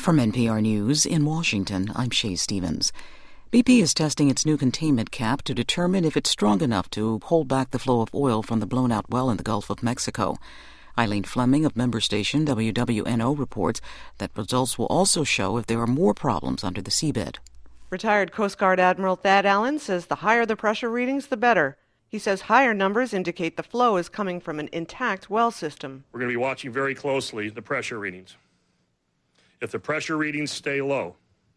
From NPR News in Washington, I'm Shay Stevens. BP is testing its new containment cap to determine if it's strong enough to hold back the flow of oil from the blown-out well in the Gulf of Mexico. Eileen Fleming of member station WWNO reports that results will also show if there are more problems under the seabed. Retired Coast Guard Admiral Thad Allen says the higher the pressure readings, the better. He says higher numbers indicate the flow is coming from an intact well system. We're going to be watching very closely the pressure readings. If the pressure readings stay low,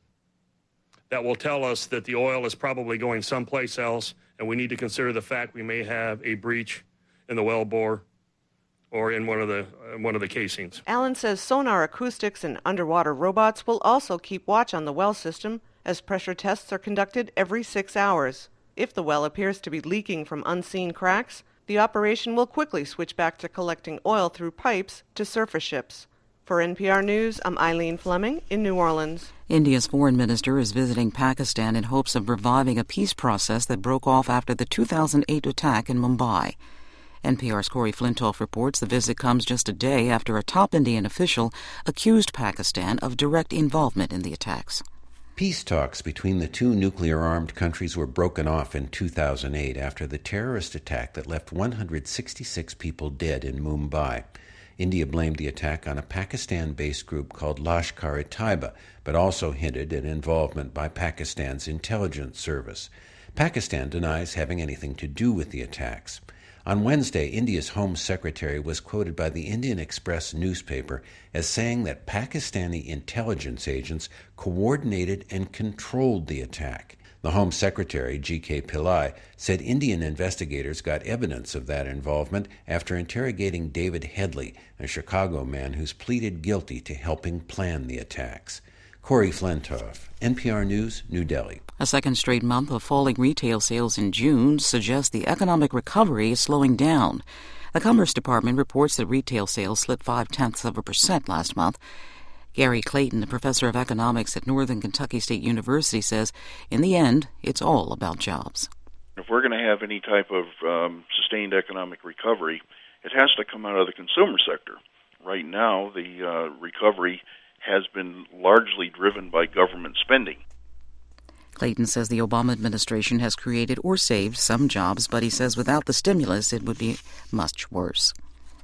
that will tell us that the oil is probably going someplace else, and we need to consider the fact we may have a breach in the wellbore or in one of the casings. Allen says sonar acoustics and underwater robots will also keep watch on the well system as pressure tests are conducted every 6 hours. If the well appears to be leaking from unseen cracks, the operation will quickly switch back to collecting oil through pipes to surface ships. For NPR News, I'm Eileen Fleming in New Orleans. India's foreign minister is visiting Pakistan in hopes of reviving a peace process that broke off after the 2008 attack in Mumbai. NPR's Corey Flintoff reports the visit comes just a day after a top Indian official accused Pakistan of direct involvement in the attacks. Peace talks between the two nuclear-armed countries were broken off in 2008 after the terrorist attack that left 166 people dead in Mumbai. India blamed the attack on a Pakistan-based group called Lashkar-e-Taiba, but also hinted at involvement by Pakistan's intelligence service. Pakistan denies having anything to do with the attacks. On Wednesday, India's Home Secretary was quoted by the Indian Express newspaper as saying that Pakistani intelligence agents coordinated and controlled the attack. The Home Secretary, G.K. Pillai, said Indian investigators got evidence of that involvement after interrogating David Headley, a Chicago man who's pleaded guilty to helping plan the attacks. Corey Flintoff, NPR News, New Delhi. A second straight month of falling retail sales in June suggests the economic recovery is slowing down. The Commerce Department reports that retail sales slipped 0.5% last month. Gary Clayton, a professor of economics at Northern Kentucky State University, says, in the end, it's all about jobs. If we're going to have any type of sustained economic recovery, it has to come out of the consumer sector. Right now, the recovery has been largely driven by government spending. Clayton says the Obama administration has created or saved some jobs, but he says without the stimulus, it would be much worse.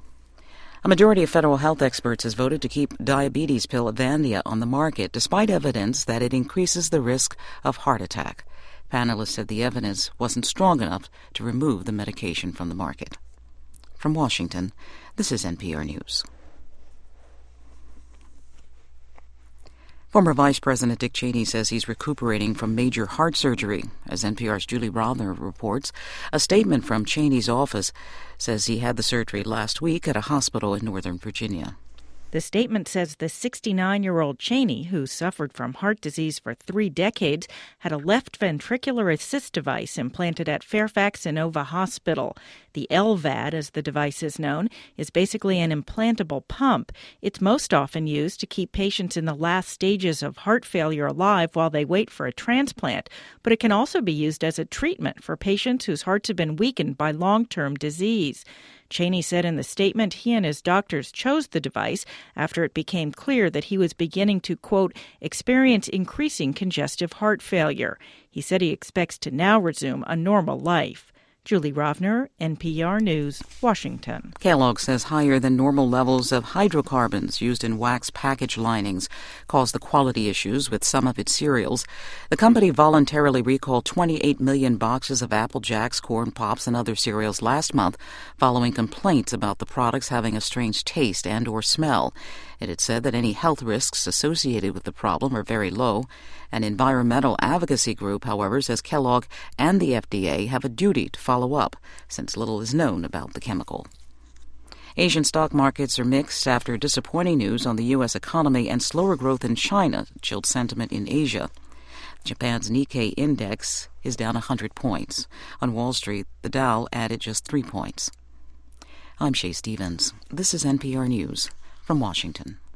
A majority of federal health experts has voted to keep diabetes pill Avandia on the market, despite evidence that it increases the risk of heart attack. Panelists said the evidence wasn't strong enough to remove the medication from the market. From Washington, this is NPR News. Former Vice President Dick Cheney says he's recuperating from major heart surgery. As NPR's Julie Rovner reports, a statement from Cheney's office says he had the surgery last week at a hospital in Northern Virginia. The statement says the 69-year-old Cheney, who suffered from heart disease for 3 decades, had a left ventricular assist device implanted at Fairfax Inova Hospital. The LVAD, as the device is known, is basically an implantable pump. It's most often used to keep patients in the last stages of heart failure alive while they wait for a transplant, but it can also be used as a treatment for patients whose hearts have been weakened by long-term disease. Cheney said in the statement he and his doctors chose the device after it became clear that he was beginning to, quote, experience increasing congestive heart failure. He said he expects to now resume a normal life. Julie Rovner, NPR News, Washington. Kellogg says higher than normal levels of hydrocarbons used in wax package linings caused the quality issues with some of its cereals. The company voluntarily recalled 28 million boxes of Apple Jacks, Corn Pops, and other cereals last month following complaints about the products having a strange taste and or smell. It had said that any health risks associated with the problem are very low. An environmental advocacy group, however, says Kellogg and the FDA have a duty to follow up, since little is known about the chemical. Asian stock markets are mixed after disappointing news on the U.S. economy and slower growth in China chilled sentiment in Asia. Japan's Nikkei index is down 100 points. On Wall Street, the Dow added just 3 points. I'm Shay Stevens. This is NPR News from Washington.